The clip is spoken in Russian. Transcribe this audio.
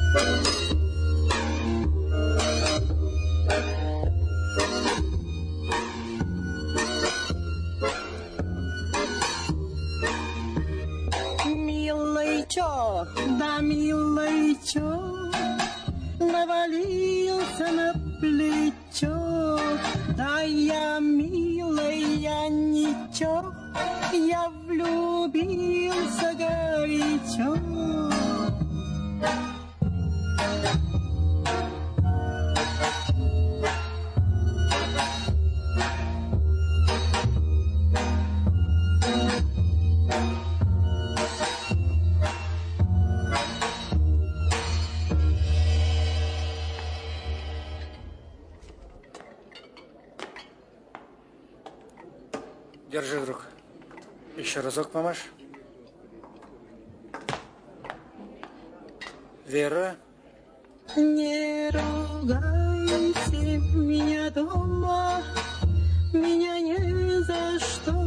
Да, милый, чё, навалился на плечо, да я, милый, я ничего, я влюбился горячо. Держи, друг. Еще разок помашь. Вера. Не ругайте меня дома, меня не за что